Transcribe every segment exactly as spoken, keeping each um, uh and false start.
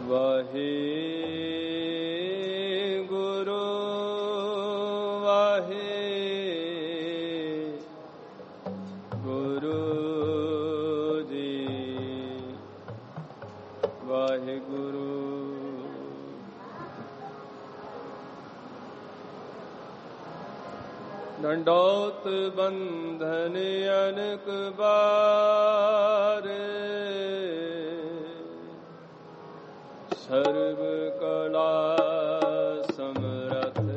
वाहे गुरु वाहे गुरु जी वाहे गुरु। दंडौत बंधन अनक बार सर्व कला समरथ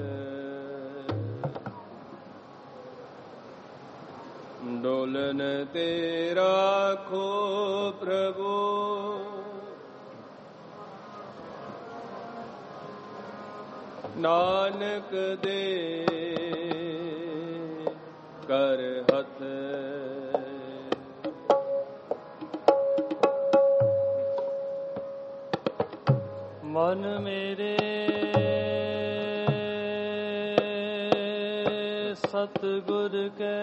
डोलन तेरा खो प्रभु नानक दे कर हथ। मन मेरे सतगुर के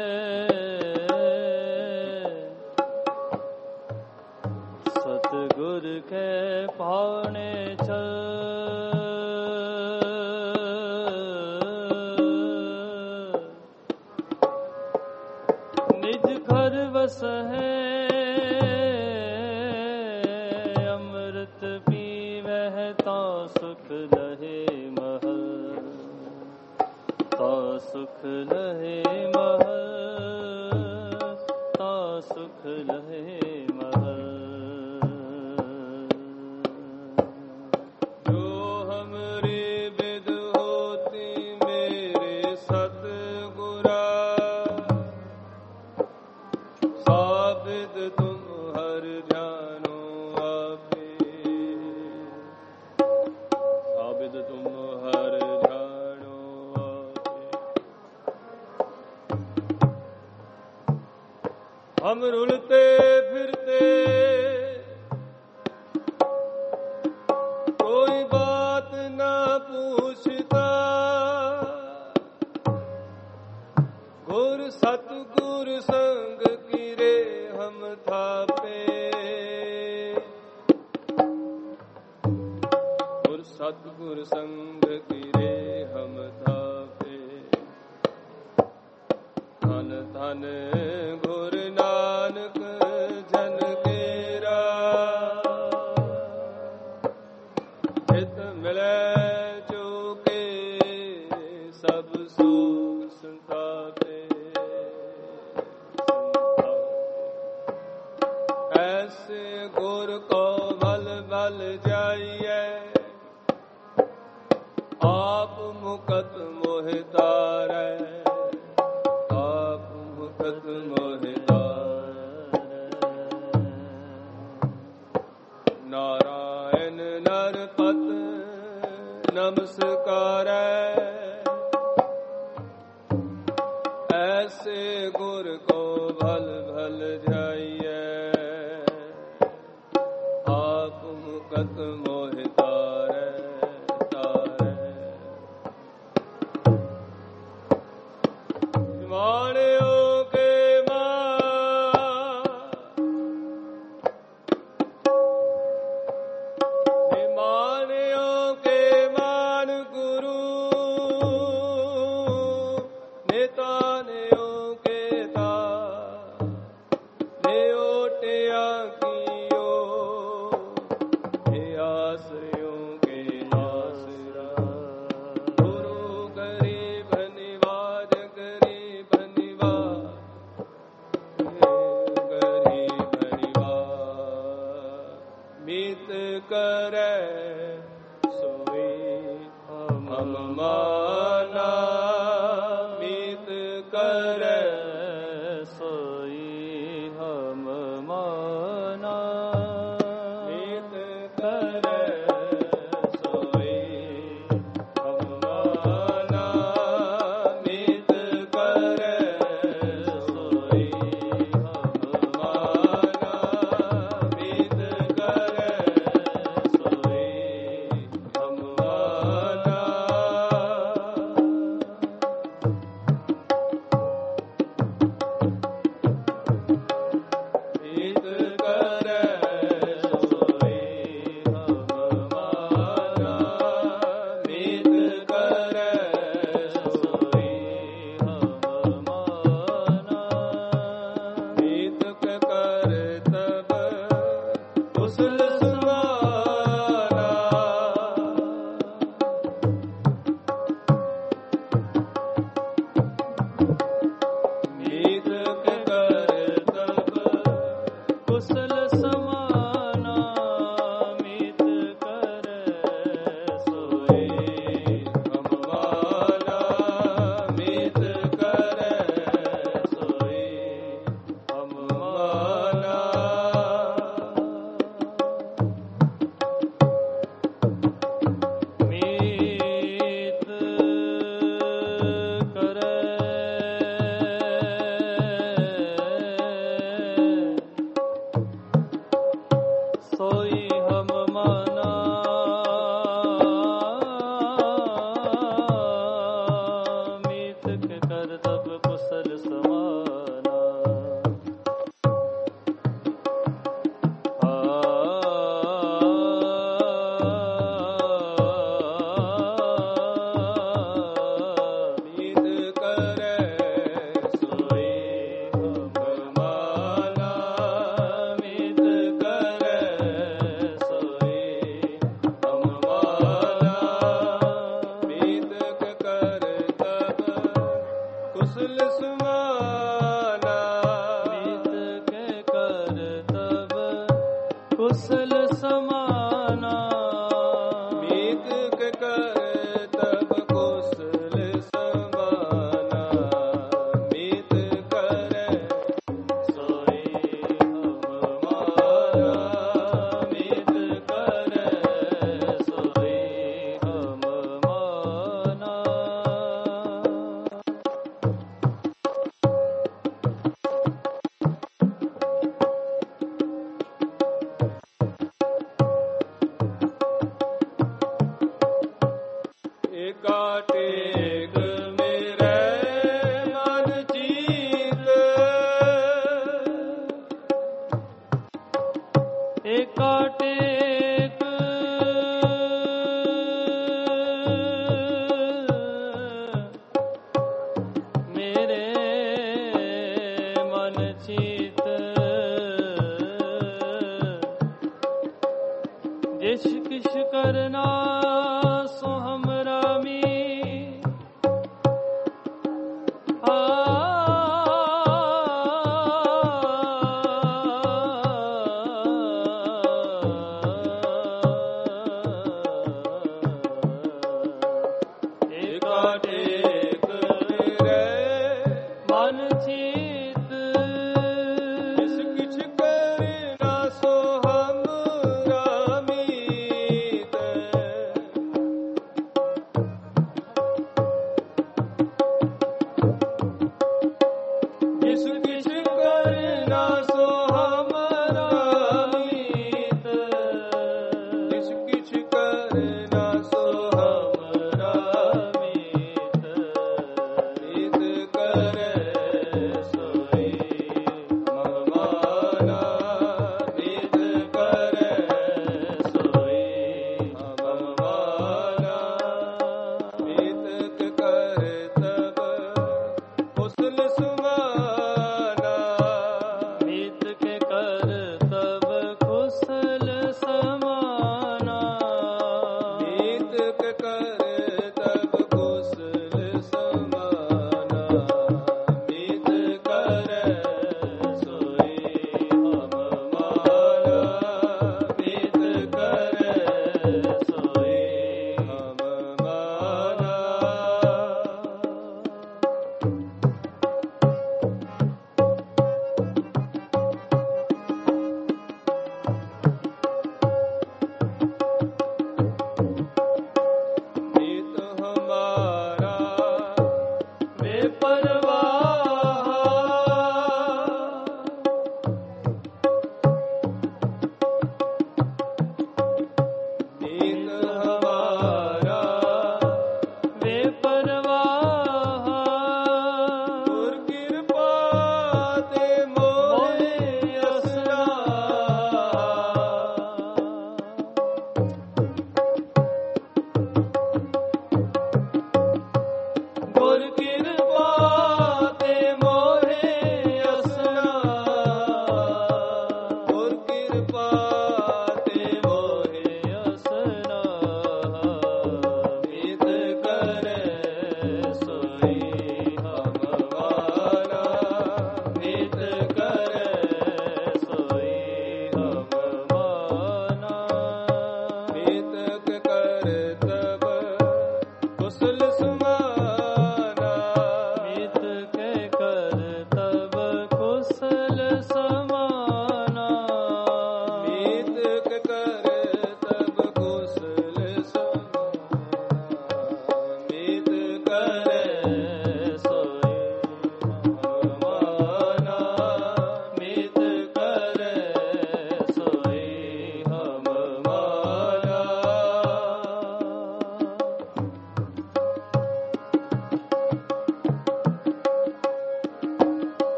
सतगुर के पाने चल निज घर बस है सुख लहे महल ता सुख लहे महल ता सुख लहे महल। जो हमरे विद होती मेरे सतगुरा साबित तुम हर जानो तुम हर जानो हम रुलते फिरते कोई बात ना पूछता गुर सतगुर संग की रे हम थापे सतगुर संग की रे हम थापे धन धन गुर नानक जन केरा हित मिले जो के सब सुख संतापे। ऐसे गुर को भल भल जाइए आप मुकत मोहि तारै आप मुकत मोहि तारै। नारायण नरपत नमस्कारै ऐसे गुर को भल भल जाइए आप मुकत मोहि तारै। माणियों के मां किछ कर ना सो हमरा मीत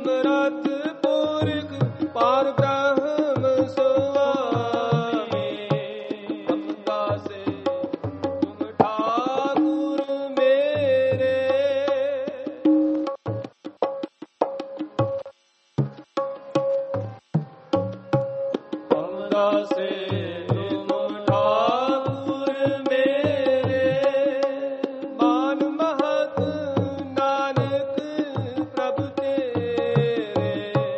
समरथ पुरख पार ब्रह्म स्वामी हम दासे तुम ठाकुर मेरे हम दासे तुम ठाकुर मेरे मान महत नानक प्रभु तेरे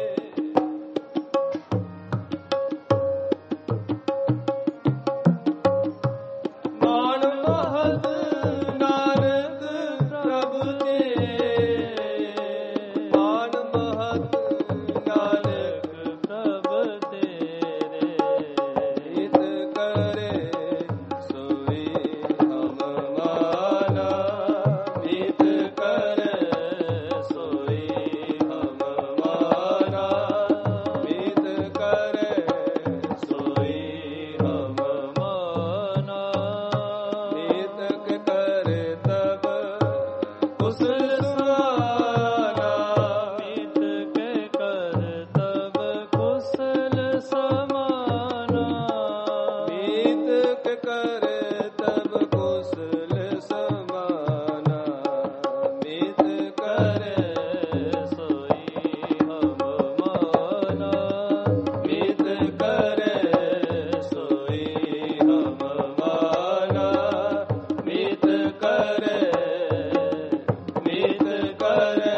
मान महत नानक प्रभु तेरे मान महत नानक प्रभु तेरे हित करे सोई हम माना हित करे सोई हम माना हित करे सोई हम माना हित करे तब कुशल समाना हित के कर तब कुशल समाना हित के करे तब कुशल समाना हित करे सोई हम माना हित करे सोई हम माना हित करे हित करे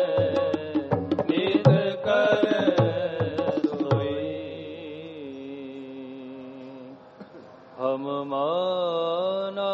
हित करे सोई हम माना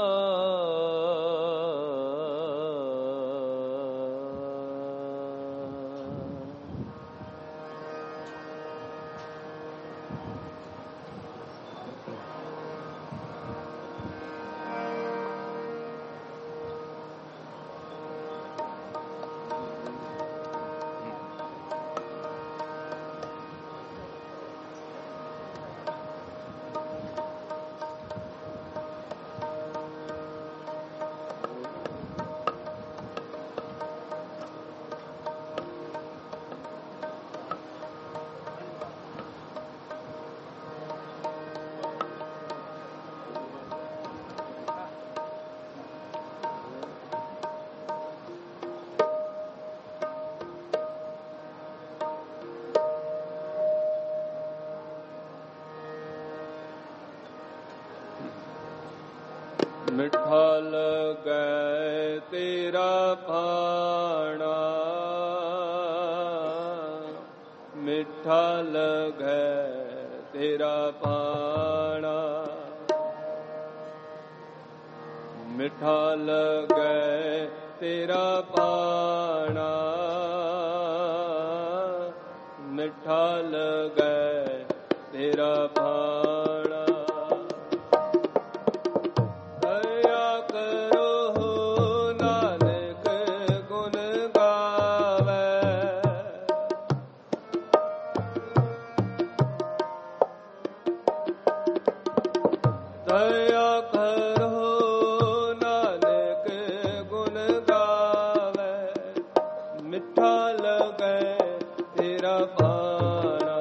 मिठा लगे तेरा भाणा मिठा लगे तेरा भाणा मिठा लगे तेरा भाणा मिठा लगे तेरा भाणा दया करो नानक गुण गावे दया करो नानक गुण गावे मिठा लगे तेरा भाणा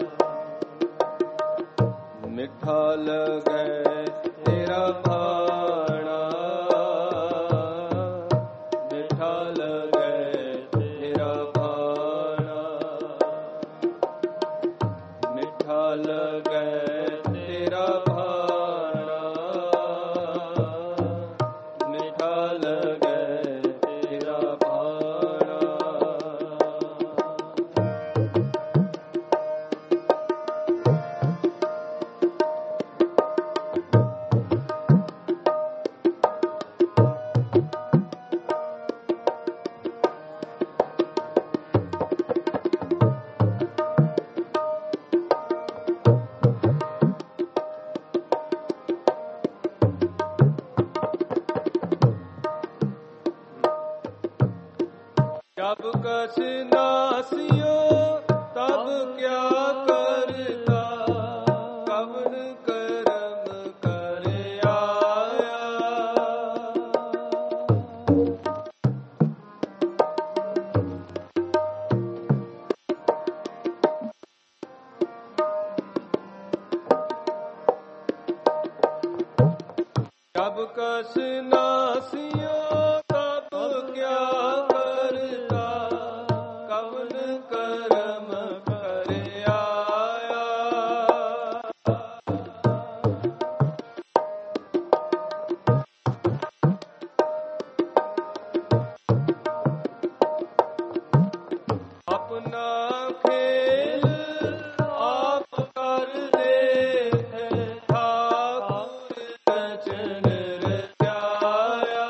मिठा लगे तेरा भाणा मिठा लगे तेरा भाणा मिठा लगे तेरा भाणा मिठा लगे तेरा भाणा जब कछ नासियो तब क्या करता कवन कर्म कर आया कस नासियो तब क्या करता, कवन करम कर आया। अपना खेल आप कर देख, ठाकुर रचन रचाया।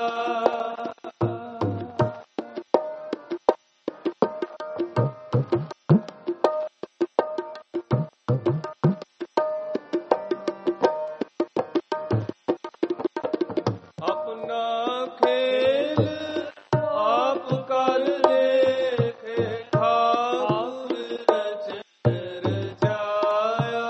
अपना खेल आप कर देख, ठाकुर रचन रचाया।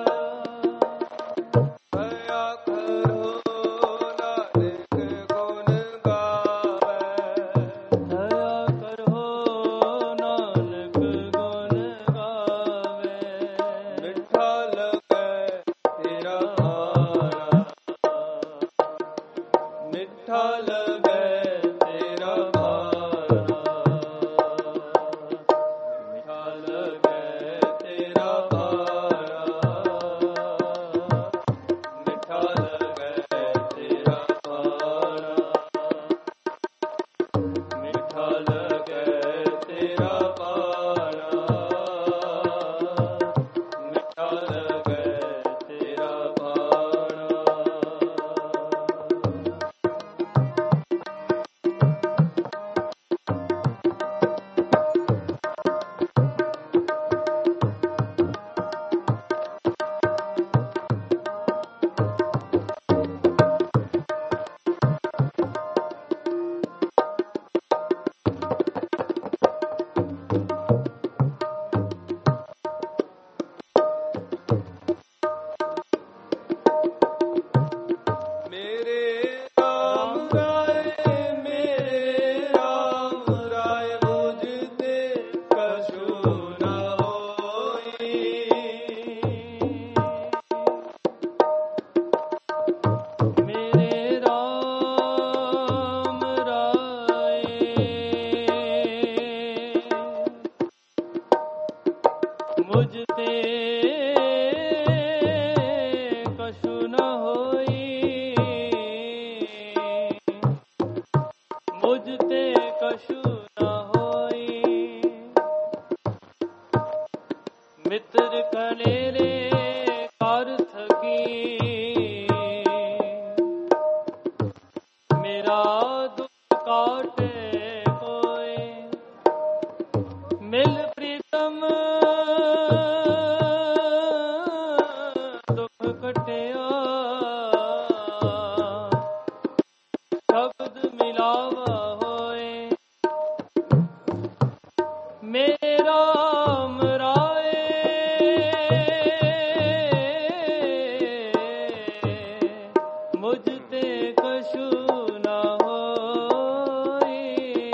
भया करो नानक गुण गावे, दया करो नानक गुण गावे। मिठा लगे तेरा भाना, मिठा लगे तेरा भाना, मिठा लगे तेरा भाना, मिठा लगे तेरा भाना, मिठा लगे तेरा भाना, मिठा लगे तेरा भाना। मेरे राम राय, मेरे राम राय, मुझते कछु न होई। मेरे राम राय, मुझते कछु न होई। मुझते कछु न होई। मित्र कनेरे कार्थ की, मेरा दुख काटे कोई। मिल प्रीतम दुख कटिया, शब्द मिलावा होए। मेरे राम राय, मुझते कछु न होई।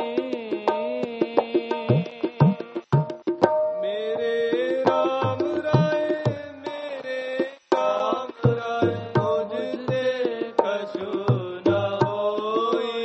मेरे राम राय, मेरे राम राय, मुझते कछु न होई।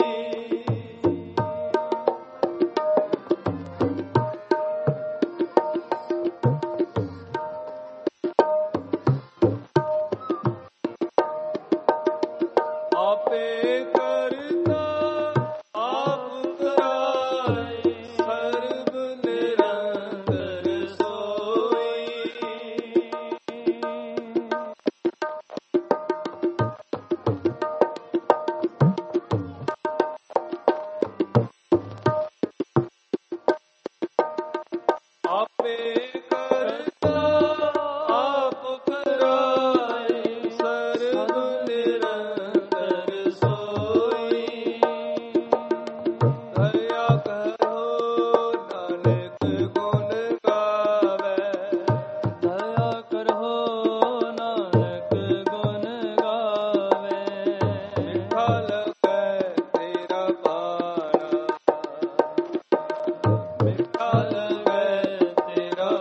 आपे करता आप कराए, सर्व निरंतर सोई। आपे करता आप कराए, सर्व निरंतर सोई। दया करो नानक गुण गावे, दया करो नानक गुण गावे। मिठा लगे तेरा भाना, मिठा लगे तेरा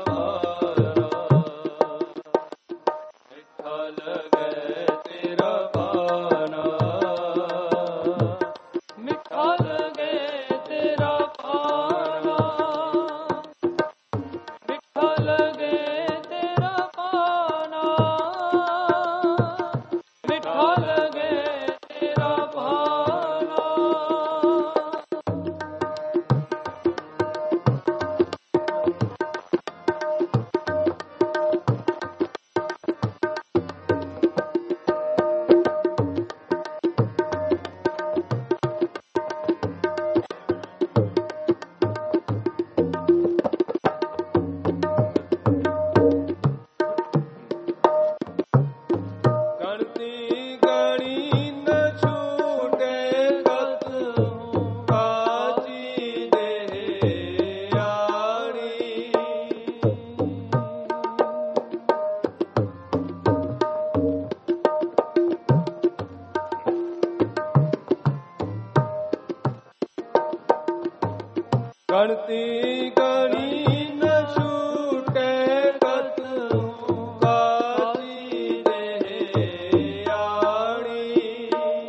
ਗਣਤੀ ਗਣੀ ਨ ਛੂਟੈ ਕਤਹੁ ਕਾਜੀ ਦੇ ਆਣੀ।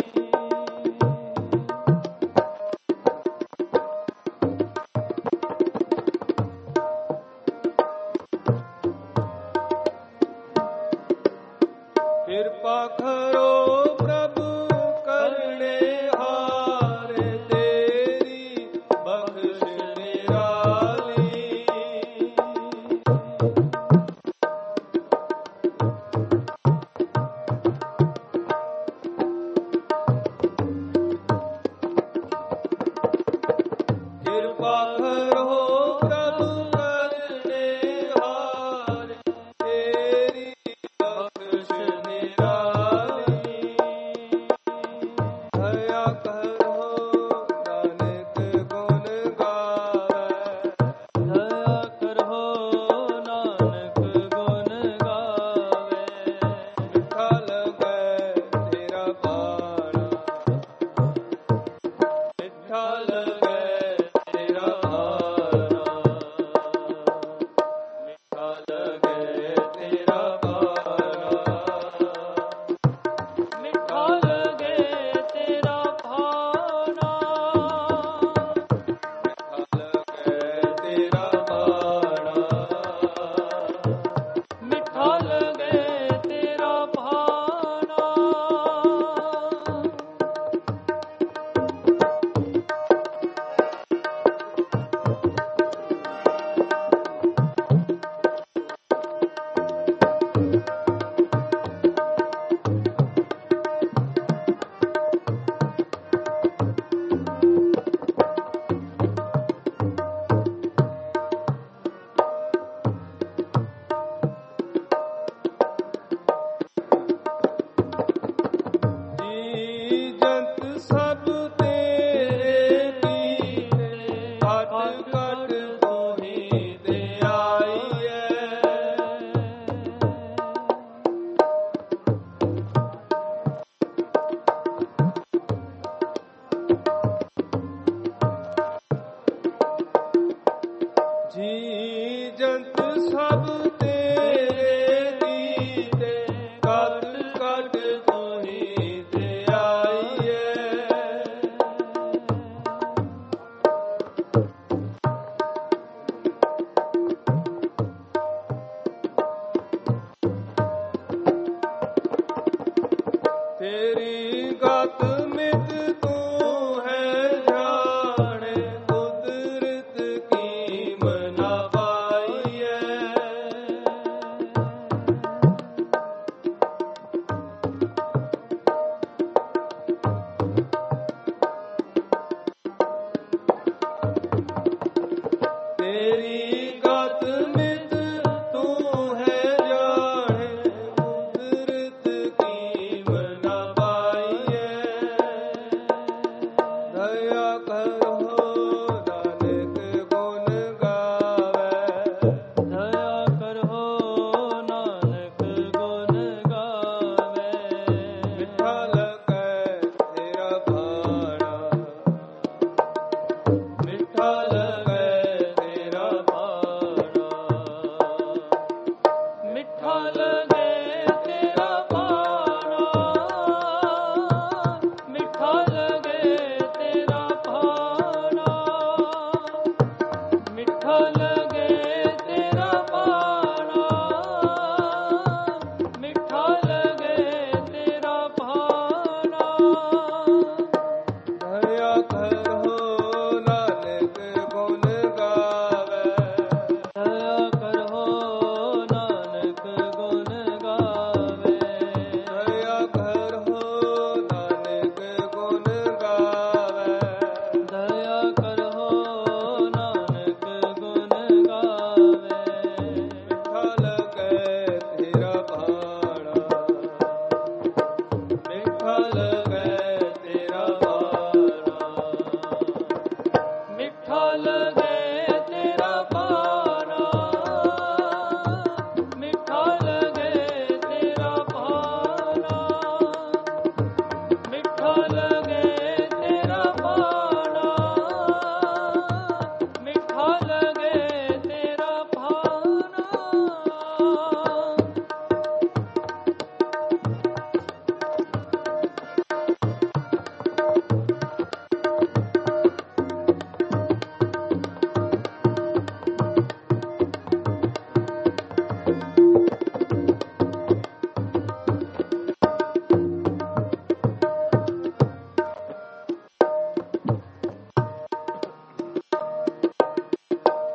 ਕਿਰਪਾ ਕਰੋ ਪ੍ਰਭੂ ਕਰਨੇ ਹਾਰ ਤੇਰੀ ਬਖਸ਼ ਨਿਰਾਲੀ। ਕਿਰਪਾ ਕਰੋ ਪ੍ਰਭੂ ਕਰਨੇ ਹਾਰ ਤੇਰੀ ਬਖਸ਼ ਨਿਰਾਲੀ। ਦਇਆ ਕਰੋ ਨਾਨਕ ਗੁਣ ਗਾਵੇ। ਦਇਆ ਕਰੋ ਨਾਨਕ ਗੁਣ ਗਾਵੇ। ਮਿੱਠਾ ਲਗੈ ਤੇਰਾ ਬਾਣਾ, ਮਿੱਠਾ ਲਗੈ ਤੇਰਾ ਬਾਣਾ, ਮਿੱਠਾ ਲਗੈ ਤੇਰਾ ਬਾਣਾ। ਮਿੱਠਾ ਲਗੇ ਤੇਰਾ ਭਾਣਾ। ਮਿੱਠਾ ਲਗੈ ਤੇਰਾ ਬਾਣਾ। ਮਿੱਠਾ ਜੀ ਜੰਤ ਸਭ ਤੇਰੇ ਦੀਨੇ, ਘਟ ਘਟ ਤੂੰ ਹੀ ਧਿਆਈਐ। ਜੀ ਜੰਤ ਸਭ ਤੇਰੇ ਦੀਨੇ, ਘਟ ਘਟ ਤੂੰ ਹੀ ਧਿਆਈਐ। ਤੇਰੀ ਗਤ ਮਿਤ ਤੂੰ ਹੈ ਜਾਣੇ, ਕੁਦਰਤ ਕੀ ਮਨਾ ਪਾਈਐ। ਤੇਰੀ ਗਤ ਮਿਤ ਤੂੰ ਹੈ ਜਾਣੇ, ਕੁਦਰਤ ਕੀ ਮਨਾ ਪਾਈਐ। ਦਇਆ ਕਰੋ ਨਾਨਕ ਗੁਣ ਗਾਵੇ। ਦਇਆ ਕਰੋ ਨਾਨਕ ਗੁਣ ਗਾਵੇ। ਮਿੱਠਾ ਲਗੈ ਤੇਰਾ ਬਾਣਾ, ਮਿੱਠਾ ਲਗੈ ਤੇਰਾ ਬਾਣਾ। ਮਿੱਠਾ ਲਗੇ ਤੇਰਾ ਭਾਣਾ। ਮਿੱਠਾ ਲਗੇ ਤੇਰਾ ਭਾਣਾ। ਮਿੱਠਾ ਲਗੇ ਤੇਰਾ ਭਾਣਾ। ਮਿੱਠਾ ਲਗੇ ਤੇਰਾ ਭਾਣਾ। ਦਇਆ ਕਰੋ ਨਾਨਕ ਗੁਣ ਗਾਵੇ। ਦਇਆ ਕਰੋ ਨਾਨਕ ਗੁਣ ਗਾਵੇ। ਦਇਆ ਕਰੋ ਨਾਨਕ ਗੁਣ ਗਾਵੇ। ਦਇਆ ਕਰੋ ਨਾਨਕ ਗੁਣ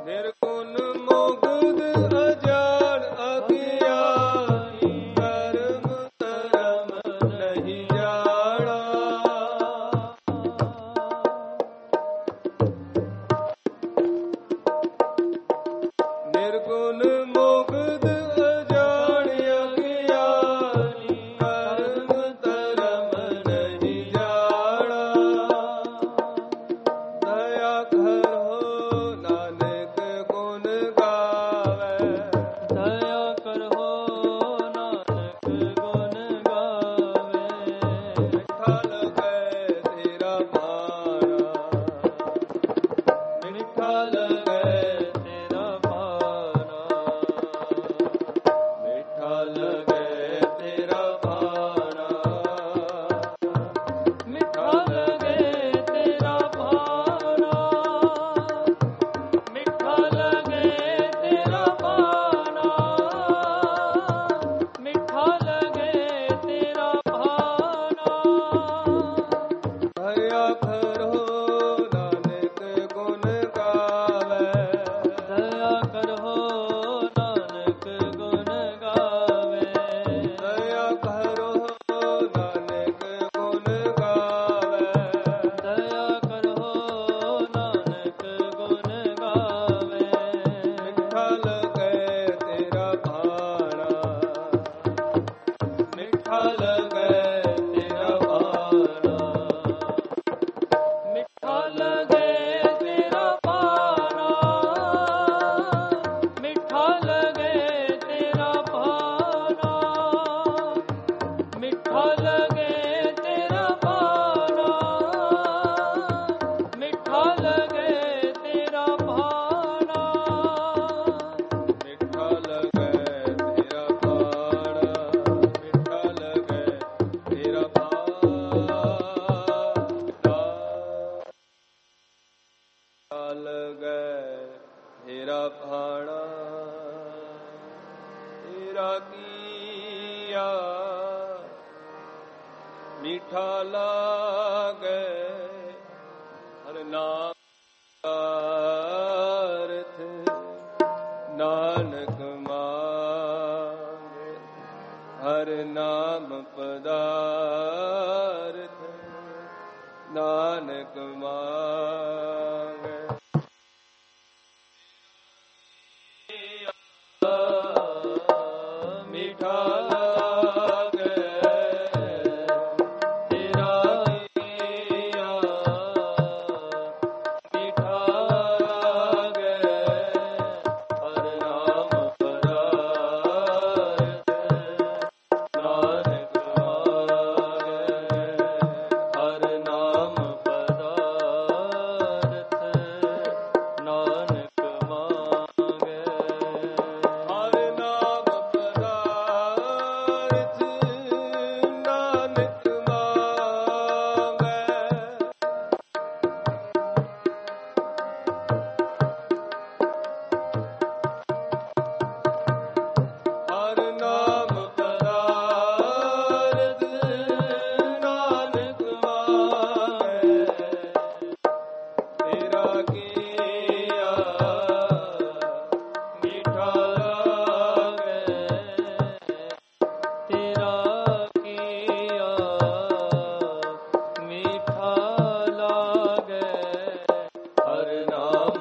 ਨਿਰਗੁਣ ਮੁਗਧ ਅਜਾਣ ਅਗਿਆਨੀ ਕਰਮ ਧਰਮ ਨਹੀਂ ਜਾਣਾ। ਨਿਰਗੁਣ ਮੁਗਧ ਅਜਾਣ ਅਗਿਆਨੀ ਕਰਮ ਧਰਮ ਨਹੀਂ ਜਾਣਾ। ਦਇਆ ਕਰੋ ਨਾਨਕ ਗੁਣ ਗਾਵੇ। ਦਇਆ ਕਰੋ ਨਾਨਕ ਗੁਣ ਗਾਵੇ। ਮਿੱਠਾ ਲਗੈ ਤੇਰਾ ਭਾਣਾ। ਮਿੱਠਾ ਲਗੈ ਤੇਰਾ ਭਾਣਾ। ਮਿੱਠਾ ਲਗੈ ਤੇਰਾ ਭਾਣਾ। ਮਿੱਠਾ ਲਗੈ ਤੇਰਾ ਭਾਣਾ। ਮਿੱਠਾ ਲਗੈ ਤੇਰਾ ਭਾਣਾ। ਮਿੱਠਾ ਲਗੈ ਤੇਰਾ ਭਾਣਾ। ਦਇਆ ਕਰੋ ਨਾਨਕ ਗੁਣ ਗਾਵੇ। ਦਇਆ ਕਰੋ ਨਾਨਕ ਗੁਣ ਗਾਵੇ। ਦਇਆ ਕਰੋ ਨਾਨਕ ਗੁਣ ਗਾਵੇ। ਦਇਆ ਕਰੋ ਨਾਨਕ ਗੁਣ ਗਾਵੇ। ਮਿੱਠਾ ਲਗੈ ਤੇਰਾ ਭਾਣਾ। ਮਿੱਠਾ ਲਗੈ ਤੇਰਾ ਭਾਣਾ। ਮਿੱਠਾ ਲਗੈ ਤੇਰਾ ਭਾਣਾ। ਮਿੱਠਾ ਲਗੈ ਤੇਰਾ ਭਾਣਾ। ਮਿੱਠਾ ਲਗੈ ਤੇਰਾ ਭਾਣਾ। ਮਿੱਠਾ ਲਗੈ ਤੇਰਾ ਭਾਣਾ। ਮਿੱਠਾ ਲਗੈ ਤੇਰਾ ਭਾਣਾ। ਮਿੱਠਾ ਲਗੈ ਤੇਰਾ ਭਾਣਾ। ਲਗੈ ਤੇਰਾ ਭਾਣਾ। ਤੇਰਾ ਕੀਆ ਮਿੱਠਾ ਲਾਗੈ ਹਰ ਨਾਮ ਅਰਥ ਨਾਨਕ ਮਾਂਗੇ। ਹਰ ਨਾਮ ਪਦਾਰਥ ਨਾਨਕ ਮਾਂਗੇ। ਮਿੱਠਾ ਲਾਗੈ ਤੇਰਾ ਕੀਆ। ਮਿੱਠਾ ਲਾਗੈ ਹਰ ਨਾਮ ਪਦਾਰਥ ਨਾਨਕ ਮਾਂਗੇ। ਹਰ ਨਾਮ ਪਦਾਰਥ ਨਾਨਕ ਮਾਂਗੇ। ਹਰ ਨਾਮ ਪਦਾਰਥ ਨਾਨਕ ਮਾਂਗੇ। ਹਰ ਨਾਮ ਪਦਾਰਥ ਨਾਨਕ ਮਾਂਗੇ। ਤੇਰਾ ਕੀਆ ਮਿੱਠਾ ਲਾਗੈ। ਤੇਰਾ ਕੀਆ ਮਿੱਠਾ ਲਾਗੈ। ਹਰ ਨਾਮ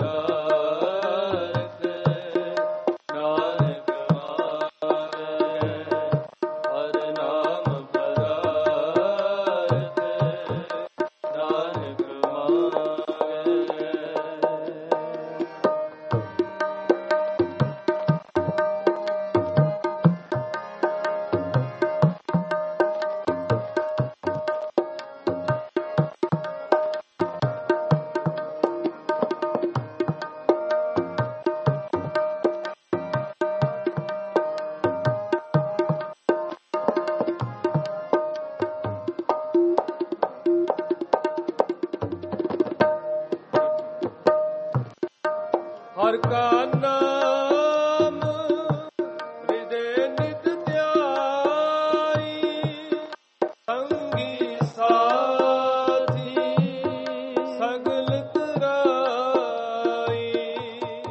ਪਦਾਰਥ ਨਾਨਕ ਮਾਂਗੇ। ਹਰ ਨਾਮ ਪਦਾਰਥ ਨਾਨਕ ਮਾਂਗੇ। ਹਰ ਕਾ ਨਾਮ ਹਿਰਦੇ ਨਿਤ ਧਿਆਈ। ਸੰਗੀ ਸਾਥੀ ਸਗਲ ਤਰਾਈ।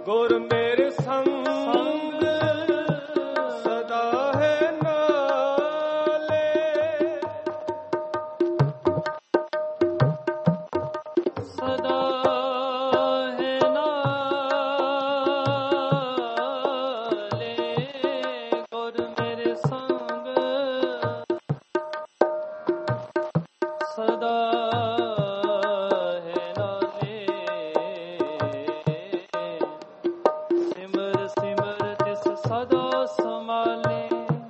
ਗੁਰ ਮੇਰੇ ਸੰਗ ਸਦਾ ਹੈ ਨਾਲੇ, ਸਦਾ ਹੈ ਨਾਲੇ, ਗੁਰ ਮੇਰੇ ਸੰਗ ਸਦਾ ਹੈ ਨਾਲੇ, ਸਿਮਰ ਸਿਮਰ ਤਿਸ ਸਦਾ ਸੰਭਾਲੇ,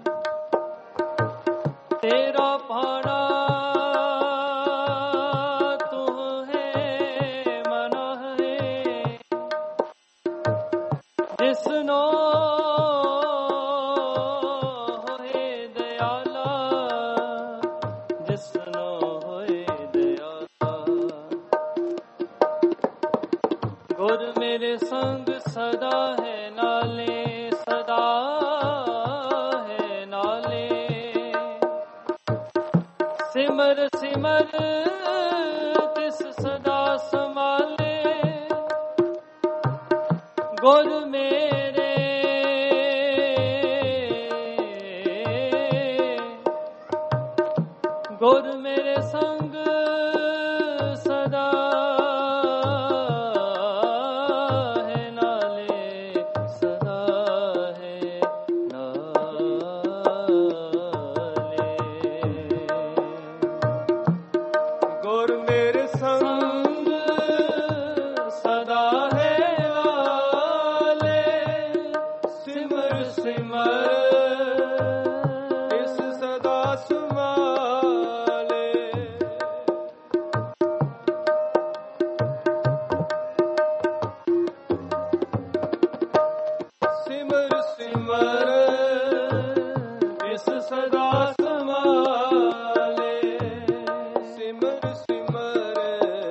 ਤੇਰਾ ਭਾਣਾ ਤੂੰ ਹੈ ਮਨ ਹੈ, ਜਿਸਨੋ ਹੋਏ ਦਿਆਲਾ, ਜਿਸਨੋ ਹੋਏ ਦਿਆਲਾ, ਗੁਰ ਮੇਰੇ ਸੰਗ ਸਦਾ ਹੈ ਨਾਲੇ, ਸਦਾ ਹੈ ਨਾਲੇ, ਸਿਮਰ ਸਿਮਰ ਤਿਸ ਸਦਾ ਸੰਭਾਲੇ, ਗੁਰ ਮੇਰੇ ਗੁਰ ਮੇਰੇ ਸੰਗ ਸਦਾ ਹੈ ਨਾਲੇ, ਸਦਾ ਹੈ ਨਾਲੇ, ਗੁਰ ਮੇਰੇ ਸੰਗ ਸਦਾ ਹੈ ਨਾਲੇ, ਸਿਮਰ ਸਿਮਰ ਇਸ ਸਦਾ ਸੰਭਾਲੇ, ਸਿਮਰ ਸਿਮਰ ਇਸ ਸਦਾ ਸੰਭਾਲੇ, ਸਿਮਰ ਸਿਮਰ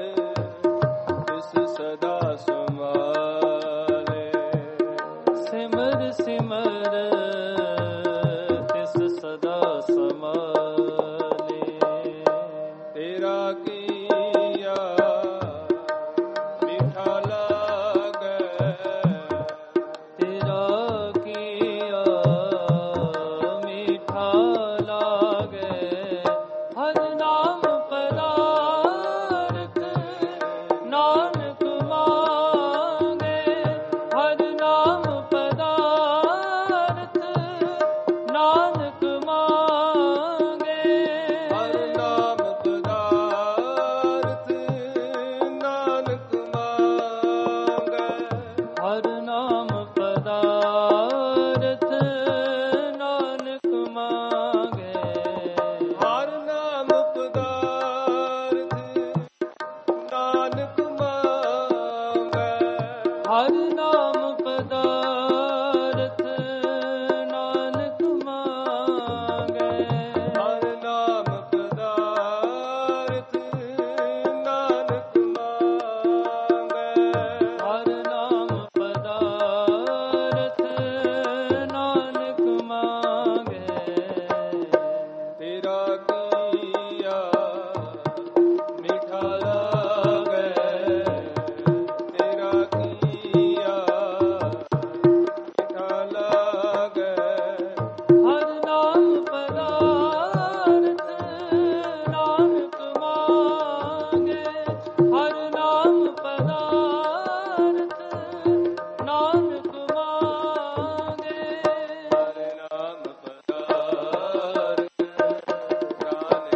ਇਸ ਸਦਾ ਸੰਭਾਲੇ, ਸਿਮਰ ਸਿਮਰ ਤਿਸ ਸਦਾ ਸੰਭਾਲੇ, ਤੇਰਾ ਕੀਆ ਮਿੱਠਾ ਲਾਗੈ, ਤੇਰਾ ਕੀਆ ਮੀਠਾ ਲਾਗੈ, ਹਰ ਨਾਮ ਪਦਾਰਥ ਨਾਨਕ ਮਾਂਗੇ, ਹਰ ਨਾਮ ਪਦਾਰਥ ਨਾਨਕ ਮਾਂਗੇ, ਹਰ ਨਾਮ ਪਦਾਰਥ ਨਾਨਕ ਮੰਗੈ, ਹਰ ਨਾਮ ਪਦਾਰਥ ਨਾਨਕ ਮਾਂਗੇ, ਹਰ ਨਾਮ ਪਦਾਰਥ ਨਾਨਕ ਮੰਗੈ, ਹਰ ਨਾਮ ਪਦਾਰਥ ਨਾਨਕ ਮਾਂਗੇ, ਹਰ ਨਾਮ ਪਦਾਰਥ ਨਾਨਕ ਮੰਗੈ, ਹਰ ਨਾਮ ਪਦਾਰਥ ਨਾਨਕ ਮਾਂਗੇ, ਤੇਰਾ ਕੀਆ ਮਿੱਠਾ ਲਾਗੈ, ਤੇਰਾ ਕੀਆ ਮਿੱਠਾ ਲਾਗੈ, ਹਰ ਨਾਮ ਪਦਾਰਥ ਨਾਨਕ ਮਾਂਗੇ, ਹਰ ਨਾਮ ਪਦਾਰਥ ਨਾਨਕ ਮਾਂਗੇ, ਹਰ ਨਾਮ ਪਦਾਰਥ ਨਾਨਕ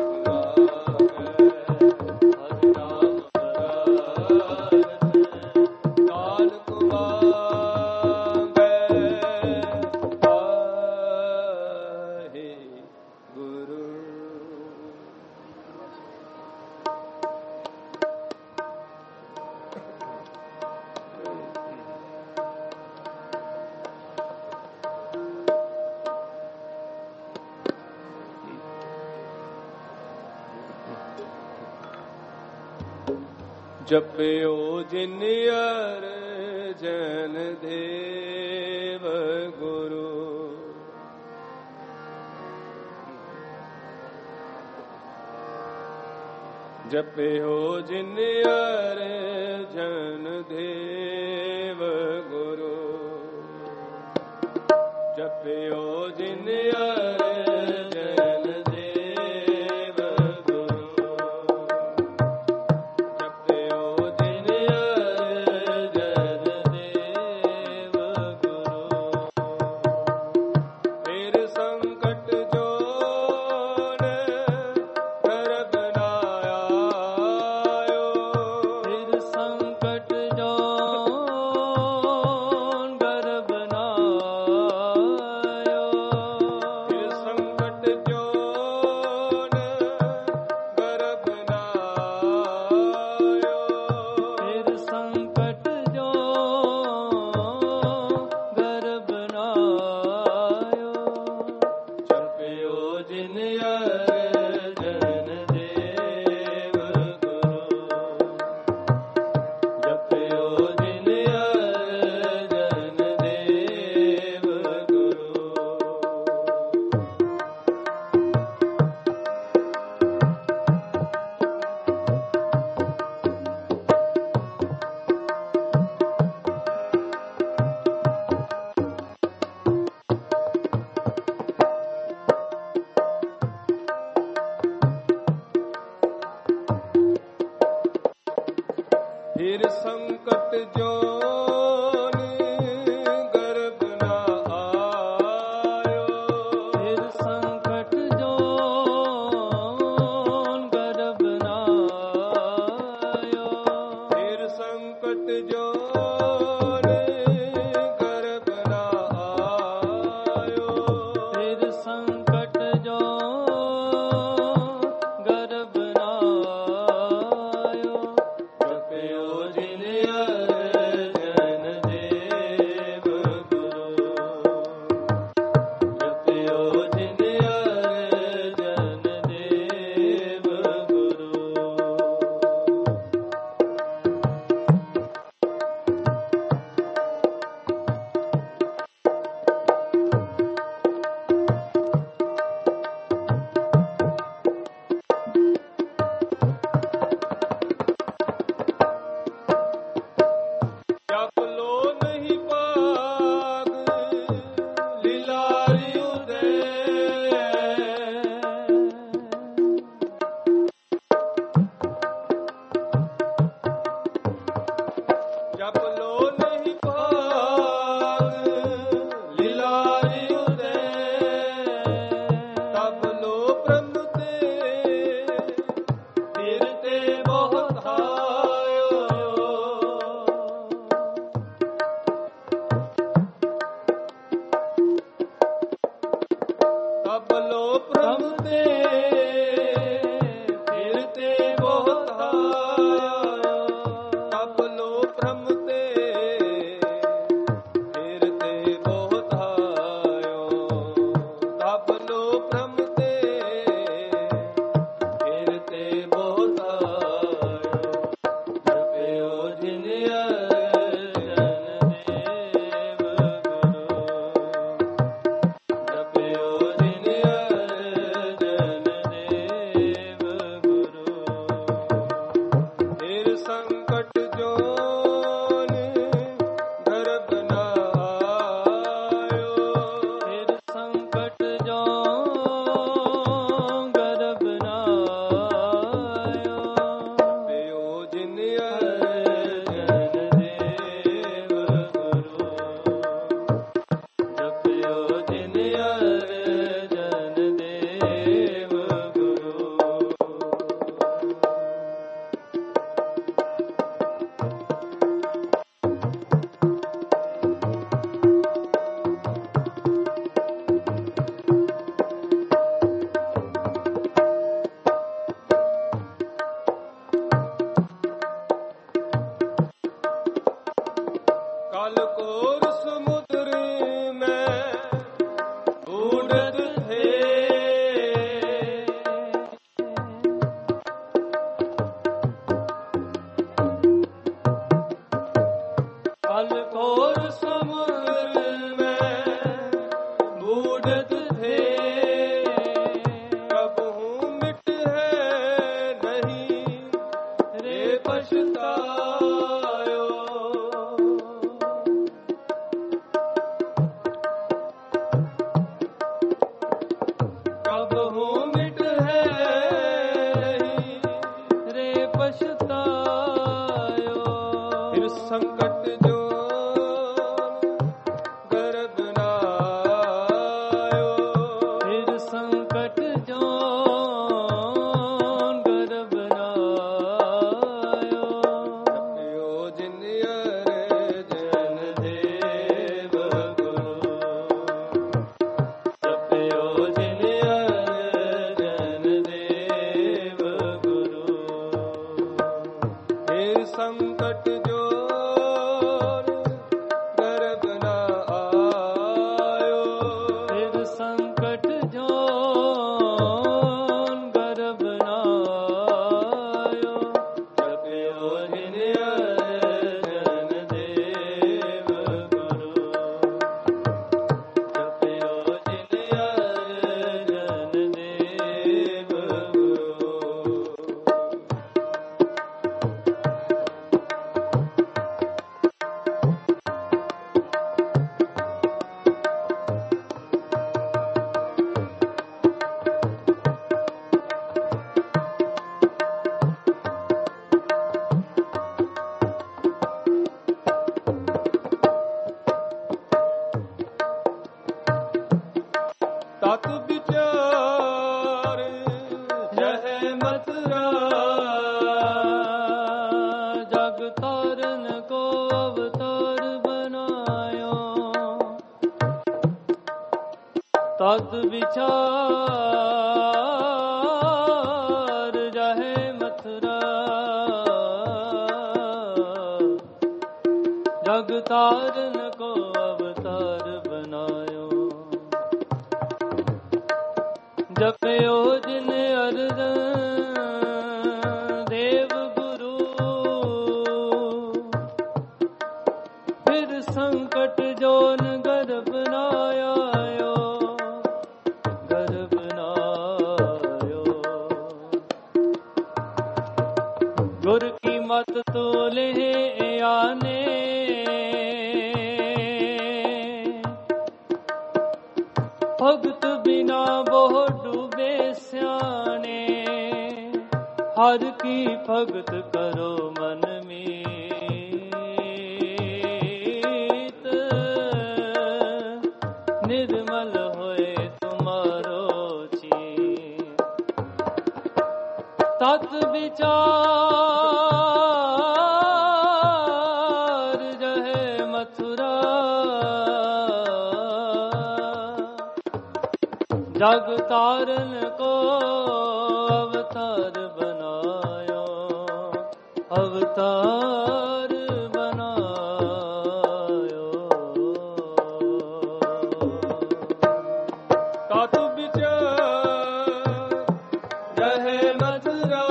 ਜਪਿਓ ਜਿਨ ਅਰਜਨ ਦੇਵ ਗੁਰੂ ਜਪਿਓ ਜਿਨ ਅਰਜਨ ਦੇਵ ਗੁਰੂ जिन अर्जन देव गुरु जपियो जिन अर्जन देव गुरु फिर संकट जोन घर बनायो फिर संकट जोन घर बनायो तात विचार जह मथुरा, जग तारन को अवतार बनायो। तात विचार जह मथुरा, जग तारन को अवतार बनायो। जपयो जिन अर्जन देव गुरु, फिर संकट जोन गर्भ न आयो, गर्भ न आयो। गुर की मत तो ले आने, भगत बिना बहु डूबे स्याने। हर की भगत करो मन मीत, निर्मल होए तुम्हारो चित। तत् विचार जह मथुरा, जग तारन को अवतार बनायो, अवतार बनायो। तात विचार जह मथुरा,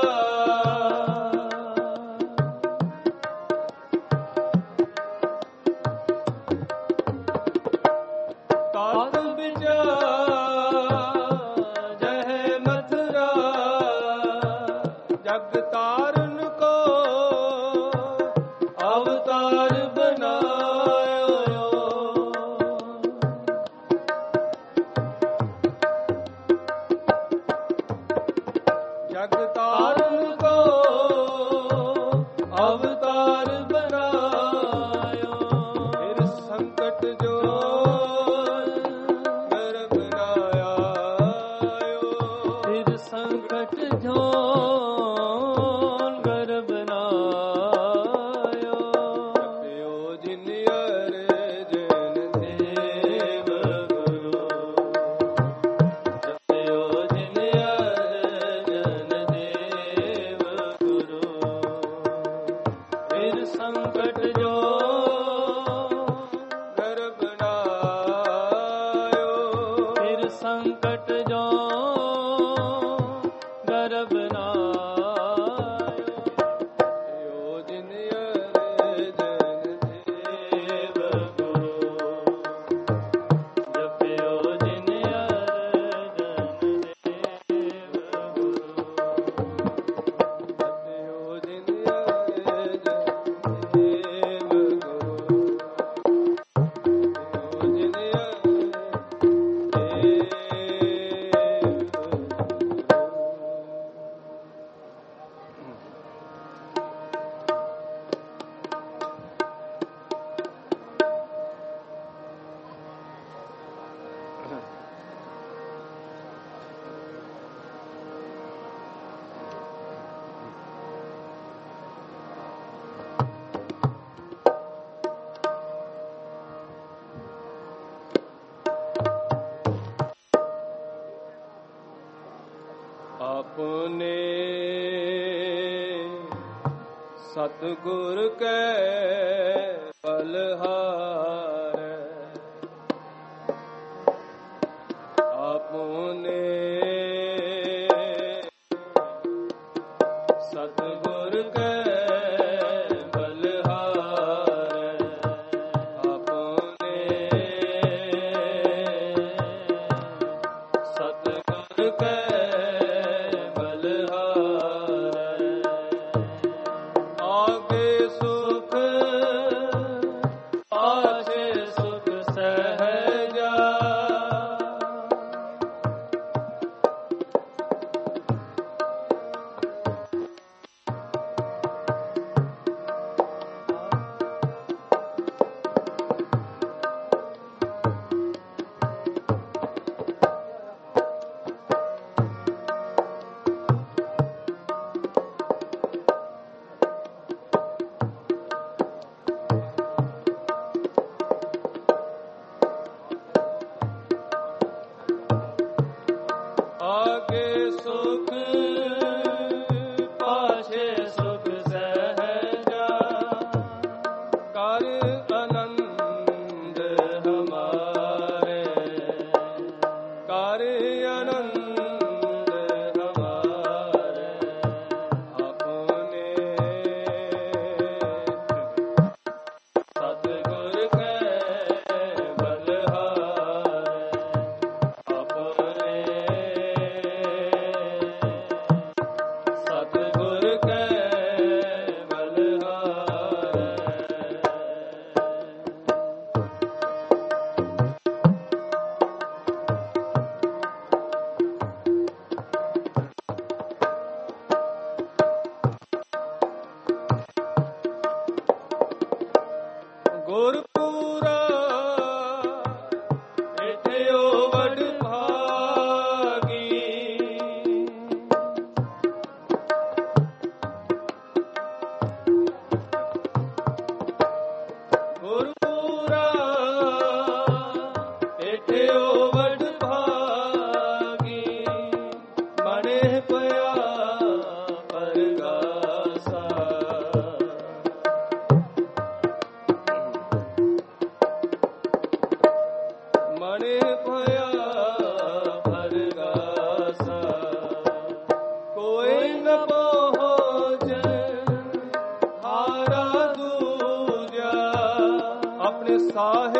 तात जग तारन को अवतार बनायो। जग तारन को अवतार बनायो। फिर संकट जो गर्भ न आयो, फिर संकट जो अपने सतगुर के बलहार, अपने सतगुर के बलहार, अपने सतगुर के आगे सुख पाछे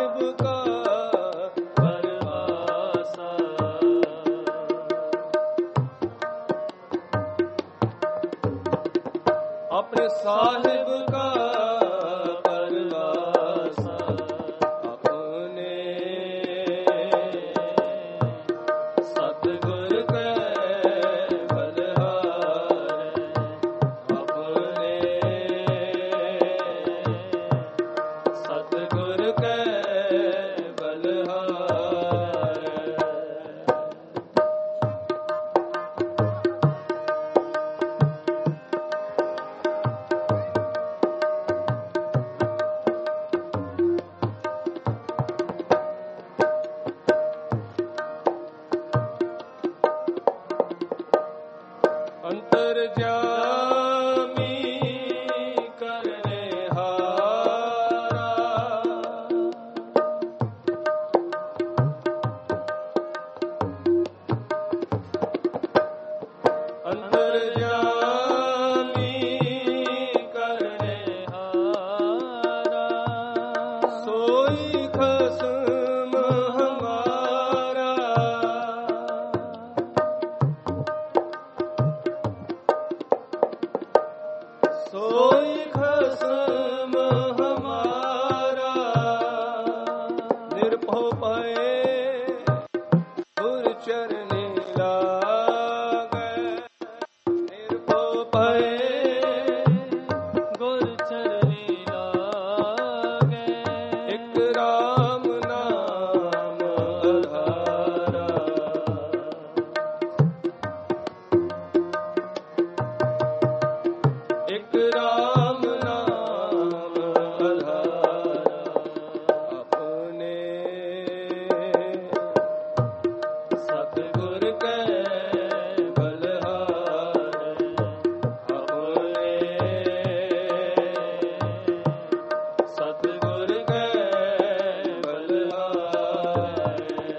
ਸਾਹਿਬ ਕਾ ਪਰਵਾਸਾ ਆਪਣੇ ਸਾਹਿਬ ਕਾ ਪਰਵਾਸਾ ਆਪਣੇ ਸਤਿਗੁਰ ਕੈ ਬਲਿਹਾਰੈ ਆਪਣੇ ਸਤਿਗੁਰ ਕੈ ਬਲਿਹਾਰੈ ਅੰਤਰ ਜਾਮੀ ਕਰਨੇ ਹਾਰਾ ਅੰਤਰ ਜਾਮੀ ਕਰਨੇ ਹਾਰਾ ਸੋਈ ਖਸਮ ਹਮਾਰਾ ਸੋਈ ਖਸਮ ਹਮਾਰਾ ਨਿਰਭਉ ਪਏ ਗੁਰ ਚਰਨੀ ਲਾਗੈ ਨਿਰਭਉ ਪਏ ਗੁਰ ਚਰਨੀ ਲਾਗੈ ਇਕ ਰਾਮ ਨਾਮ ਆਧਾਰਾ ਇਕ ਰਾਮ ਨਾਮ ਆਧਾਰਾ ਆਪਣੇ ਸਤਿਗੁਰ ਕੈ ਬਲਿਹਾਰੈ ਆਪਣੇ ਸਤਿਗੁਰ ਕੈ ਬਲਿਹਾਰੈ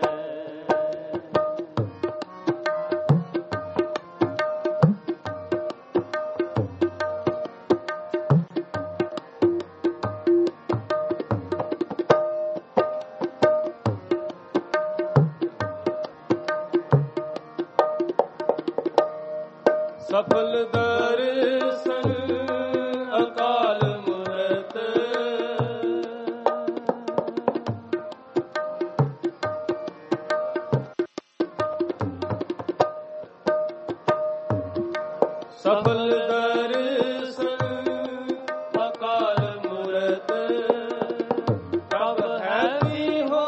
ਸਫਲ ਦਰਸ਼ਨ ਅਕਾਲ ਮੂਰਤ ਸਫਲ ਦਰਸ਼ਨ ਅਕਾਲ ਮੂਰਤ ਪ੍ਰਭ ਹੈ ਵੀ ਹੋ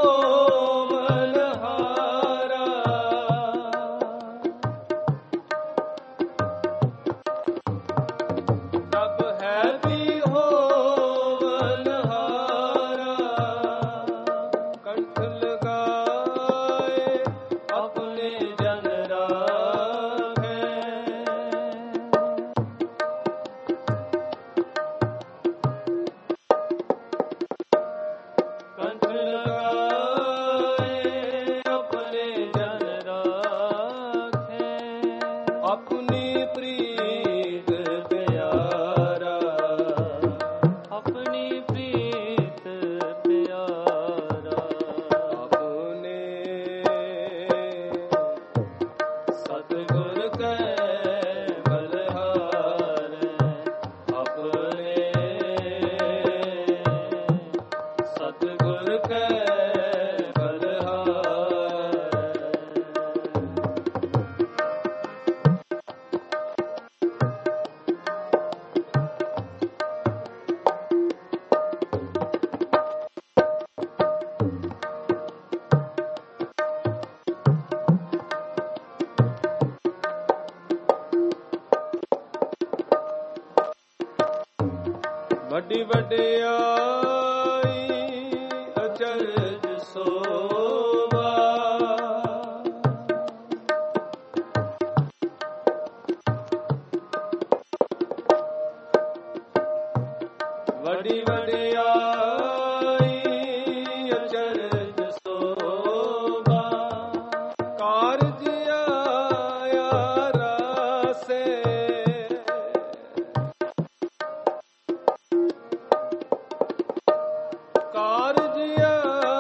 ਬਲਿਹਾਰਾ ਪ੍ਰਭ ਹੈ ਵੀ ਹੋ ਬਲਿਹਾਰਾ ਕੰਠ ਲਗਾਏ ਆਪਣੇ ਜਨ ਰਾਖੈ ਕੰਠ ਲਗਾਏ ਆਪਣੇ ਜਨ ਰਾਖੈ ਆਪਣੀ ਪ੍ਰੀਤ ਪਿਆਰਾ ਆਪਣੀ ਪ੍ਰੀਤ ਪਿਆਰਾ ਆਪਣੇ ਸਤਿਗੁਰ ਕੈ ਬਲਿਹਾਰੈ ਆਪਣੇ ਸਤਿਗੁਰ ਕੈ ਬਲਿਹਾਰੈ ਵੱਡੀ ਵਡਿਆਈ ਅਚਰਜ ਸੋਭਾ ਵੱਡੀ ਵਡਿਆਈ ਅਚਰਜ ਸੋਭਾ ਕਾਰਜ ਆਇਆ ਰਾਸੇ ਕਾਰਜ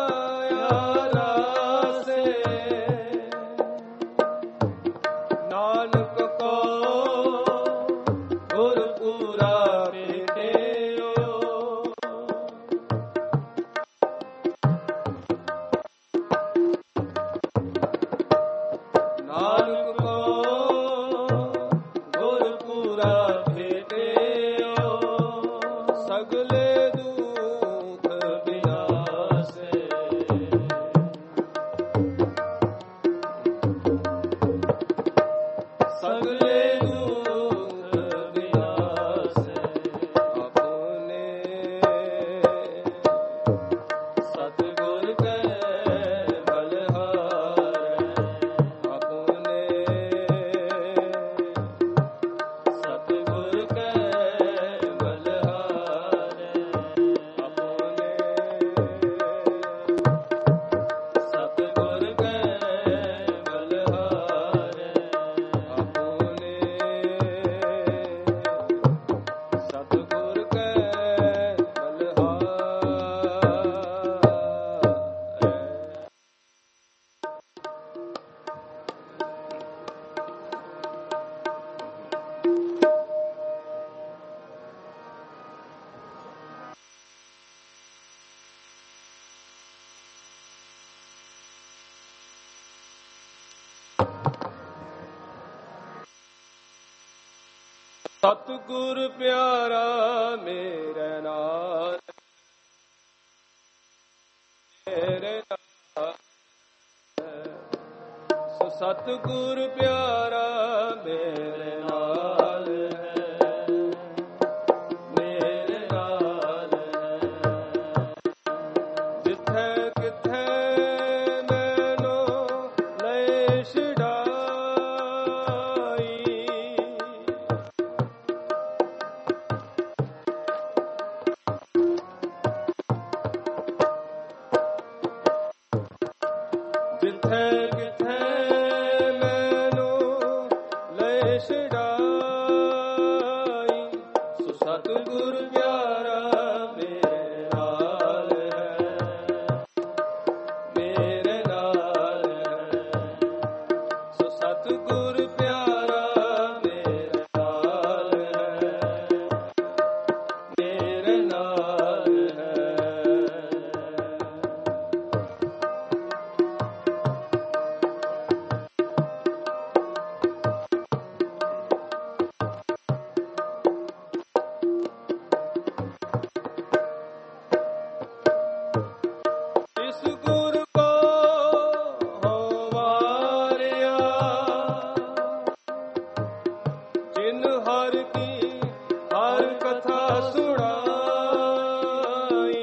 सतगुर प्यारा मेरे नाल मेरे नाल सो सतगुर प्यारा मेरे नाल है मेरे नाल है जिथे किथे मैनू ले छड़ाई जिथे किथे मैनू ले छड़ाई सो सतगुर प्यारा मेरे नाल है मेरे नाल है सो सतगुर प्यारा मेरे नाल है मेरे नाल है इस गुर को हो वारिया जिन हर की हर कथा सुनाई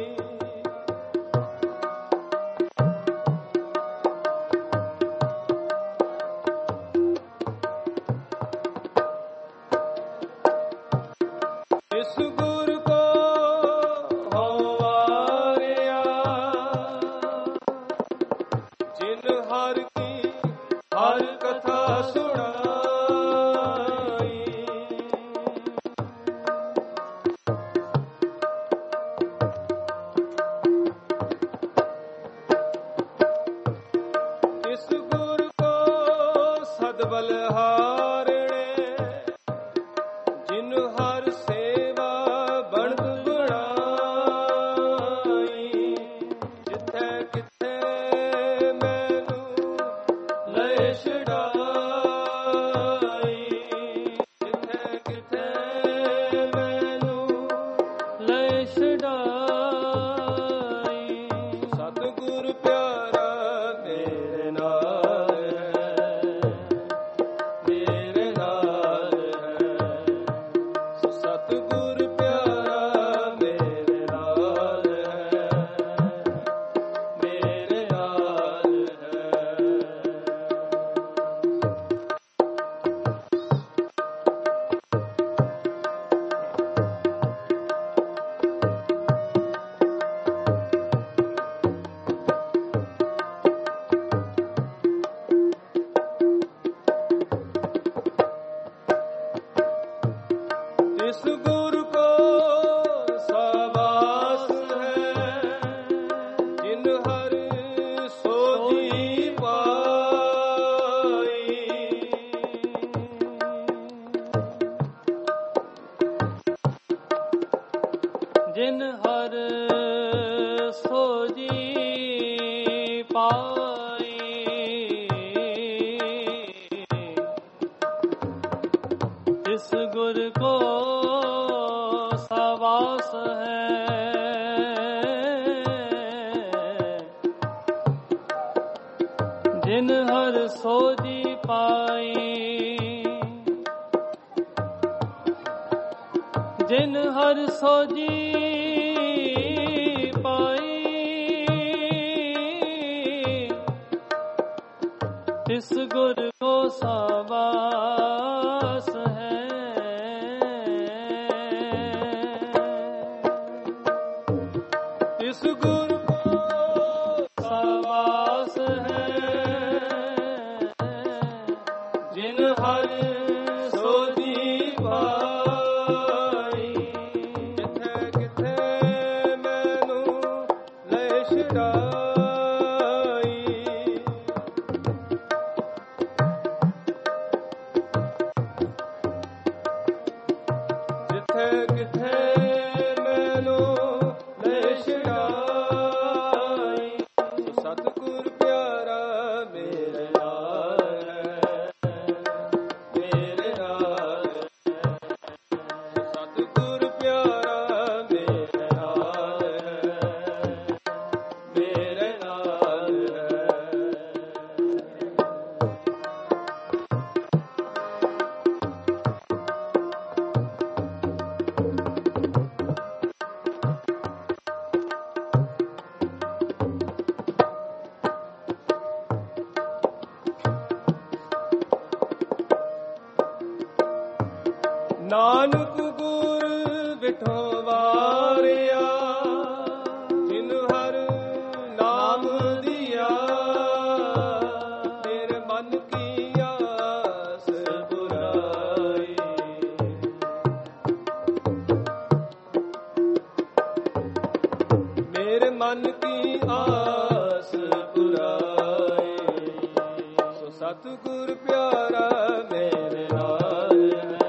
इस गुर को हो वारिया जिन हर की हर कथा सुनाई इस गुर को सदबलहारणे जिन हर सेवा बनत बनाई जिथे किथे मैनू ले छड़ाई जिथे किथे मैनू ले छड़ाई सतगुर प्यारा मेरे नाल है मेरे नाल है सो सतगुर प्यारा मेरे नाल है मेरे नाल है इस गुर को साबास है जिन हर सोजी पाई जिन हर सोजी पाई इस गुर को सावास है जिन हर सोजी पाई जिन हर सोजी पाई इस गुर को साबास है इस गुर को साबास है जिन हर सोजी पाई जिथे किथे मैनू ले छड़ाई ਨਾਨਕ ਗੁਰ ਵਿਠੋ ਵਾਰਿਆ ਜਿਨ ਹਰ ਨਾਮ ਦਿਆ ਮੇਰੇ ਮਨ ਕੀ ਆਸ ਪੁਰਾਈ ਮੇਰੇ ਮਨ ਕੀ ਆਸ ਪੁਰਾਈ ਸੋ ਸਤਿਗੁਰ ਪਿਆਰਾ ਮੇਰੇ ਨਾਲ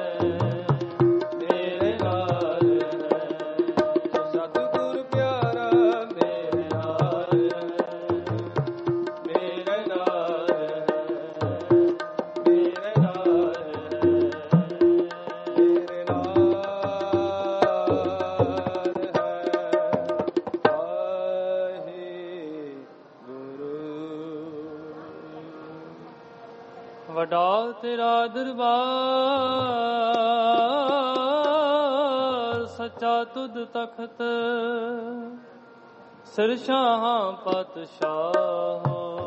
ਵਡਾ ਤੇਰਾ ਦਰਬਾਰ ਸੱਚਾ ਤੁਧ ਤਖਤ ਸਿਰ ਸ਼ਾਹਾਂ ਪਾਤਸ਼ਾਹ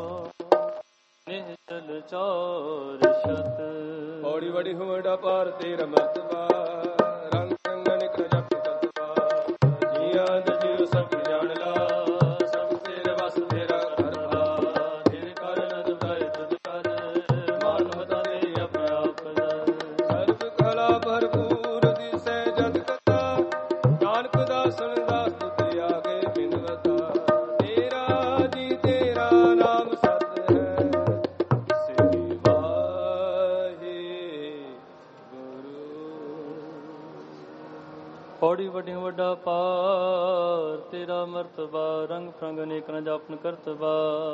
ਨਿਹਚਲ ਚੌਰ ਛਤ ਔੜੀ ਵੜੀ ਹੋੜਾ ਪਾਰ ਤੇਰਾ ਮਰਤਬਾ ਰੰਗ ਰੰਗਨ ਕਰ ਜਪ ਕਰਤਬਾ ਜੀਆਂ ਦੇ ਜੀਉ ਸਭ ਜਾਣ ਲਾ ਸਭ ਤੇਰੇ ਵਸ ਤੇਰਾ ਕਰਵਾ ਤੇਰੇ ਕਾਰਨ ਦੁਦਾਇ ਤੁਧ ਕਰ ਮਾਨ ਮਤਾ ਦੇ ਆਪਣੇ ਆਪ ਸਰਬ ਕਲਾ ਭਰਪੂਰ ਦਿਸੈ ਜਗ ਕਥਾ ਨਾਨਕ ਦਾਸਨ ਦਾਸ ਤੁਧ ਆਗੇ ਬਿਨਵਤਾ ਤੇਰਾ ਜੀ ਤੇਰਾ ਨਾਮ ਸਤ ਹੈ ਸ੍ਰੀ ਪੌੜੀ ਵੱਡੀ ਵੱਡਾ ਪਾਰ ਤੇਰਾ ਮਰਤਬਾ ਰੰਗ ਫਰੰਗ ਅਨੇਕ ਨ ਜਾਪਨ ਕਰਤਬਾ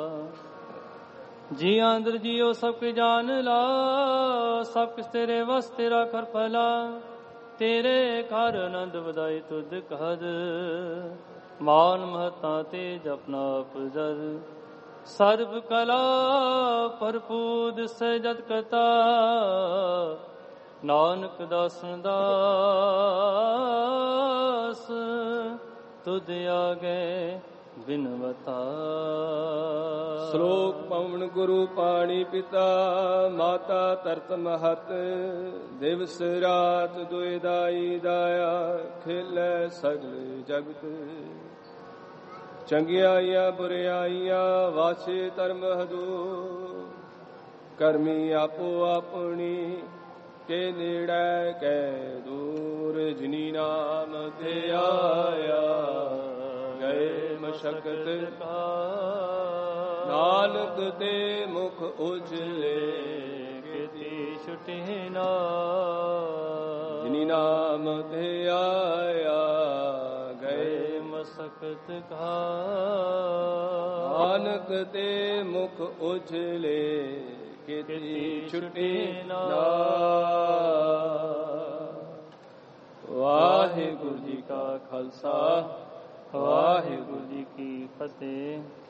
ਜੀ ਅੰਦਰ ਜੀਓ ਸਭ ਕੇ ਜਾਨ ਲਾ ਸਭ ਕਿਸ ਤੇਰੇ ਵਸ ਤੇਰਾ ਕਰ ਫਲਾ ਤੇਰੇ ਘਰ ਆਨੰਦ ਵਧਾਈ ਤੁਧ ਕਹਦ ਮਾਨ ਮਹਤਾ ਤੇ ਜਪਨਾ ਪੁਜਰ ਸਰਬ ਕਲਾ ਭਰਪੂਰ ਸੇ ਜਤ ਕਤਾ ਨਾਨਕ ਦਾਸਨ ਦਾਸ ਤੁਧ ਆਗੇ ਬਿਨਵਤਾ ਸ਼ਲੋਕ ਪਵਨ ਗੁਰੂ ਪਾਣੀ ਪਿਤਾ ਮਾਤਾ ਤਰਤ ਮਹਤ ਦਿਵਸ ਰਾਤ ਦੁਇ ਦਾਈ ਦਾਇਆ ਖੇਲੇ ਸਗਲ ਜਗਤ ਚੰਗਿਆਈਆਂ ਬੁਰਿਆਈਆਂ ਵਾਸੇ ਧਰਮ ਹਦੂ ਕਰਮੀ ਆਪੋ ਆਪਣੀ ਕੇ ਨੇੜੇ ਕੈ ਦੂਰ ਜਿਨੀ ਨਾਮ ਤੇ ਆਇਆ ਗਏ ਮਸ਼ਕਤ ਨਾਨਕ ਤੇ ਮੁਖ ਉਜਲੇ ਕੀਤੀ ਛੁਟੀ ਨਾ ਜਿਨੀ ਨਾਮ ਤੇ ਆਇਆ ਗਏ ਮਸਕਤ ਕਾ ਨਾਨਕ ਤੇ ਮੁਖ ਉਜਲੇ ਕੀਤੀ ਛੁਟੀ ਨਾ ਵਾਹਿਗੁਰੂ ਜੀ ਕਾ ਖਾਲਸਾ ਵਾਹਿਗੁਰੂ ਜੀ ਕੀ ਫਤਿਹ।